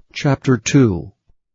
Chapter 2.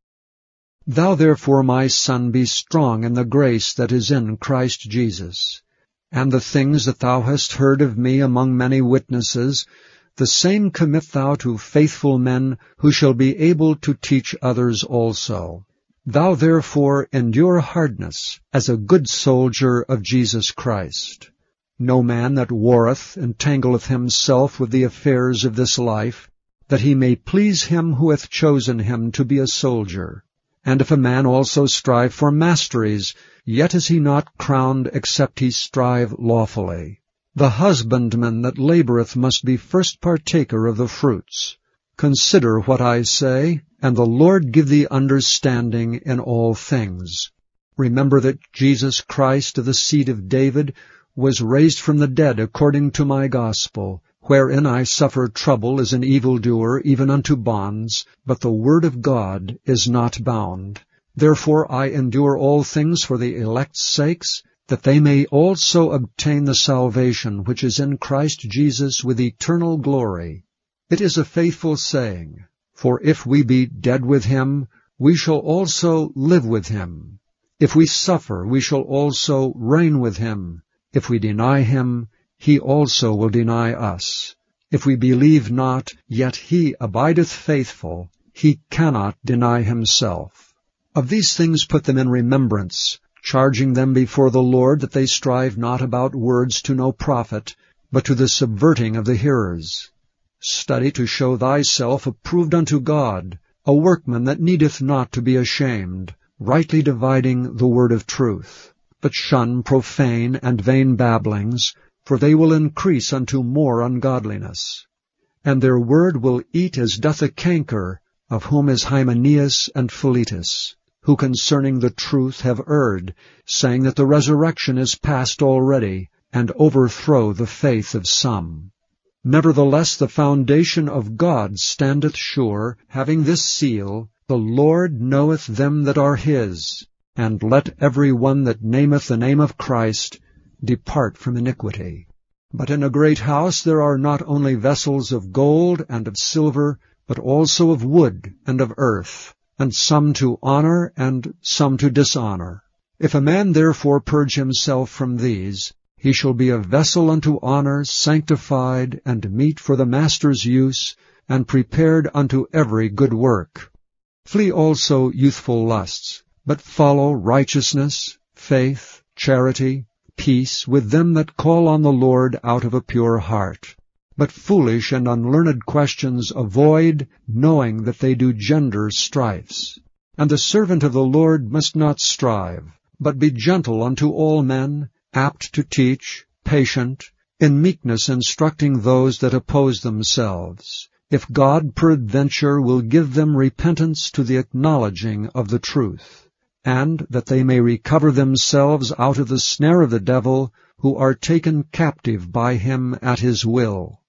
Thou therefore, my son, be strong in the grace that is in Christ Jesus. And the things that thou hast heard of me among many witnesses, the same commit thou to faithful men, who shall be able to teach others also. Thou therefore endure hardness, as a good soldier of Jesus Christ. No man that warreth entangleth himself with the affairs of this life, that he may please him who hath chosen him to be a soldier. And if a man also strive for masteries, yet is he not crowned except he strive lawfully. The husbandman that laboureth must be first partaker of the fruits. Consider what I say, and the Lord give thee understanding in all things. Remember that Jesus Christ of the seed of David was raised from the dead according to my gospel, wherein I suffer trouble as an evildoer, even unto bonds, but the word of God is not bound. Therefore I endure all things for the elect's sakes, that they may also obtain the salvation which is in Christ Jesus with eternal glory. It is a faithful saying, for if we be dead with him, we shall also live with him. If we suffer, we shall also reign with him. If we deny him, he also will deny us. If we believe not, yet he abideth faithful, he cannot deny himself. Of these things put them in remembrance, charging them before the Lord that they strive not about words to no profit, but to the subverting of the hearers. Study to show thyself approved unto God, a workman that needeth not to be ashamed, rightly dividing the word of truth. But shun profane and vain babblings, for they will increase unto more ungodliness. And their word will eat as doth a canker, of whom is Hymenaeus and Philetus, who concerning the truth have erred, saying that the resurrection is past already, and overthrow the faith of some. Nevertheless the foundation of God standeth sure, having this seal, The Lord knoweth them that are his, and let every one that nameth the name of Christ depart from iniquity. But in a great house there are not only vessels of gold and of silver, but also of wood and of earth, and some to honor and some to dishonor. If a man therefore purge himself from these, he shall be a vessel unto honor, sanctified, and meet for the master's use, and prepared unto every good work. Flee also youthful lusts, but follow righteousness, faith, charity, peace with them that call on the Lord out of a pure heart. But foolish and unlearned questions avoid, knowing that they do gender strifes. And the servant of the Lord must not strive, but be gentle unto all men, apt to teach, patient, in meekness instructing those that oppose themselves, if God peradventure will give them repentance to the acknowledging of the truth, and that they may recover themselves out of the snare of the devil, who are taken captive by him at his will.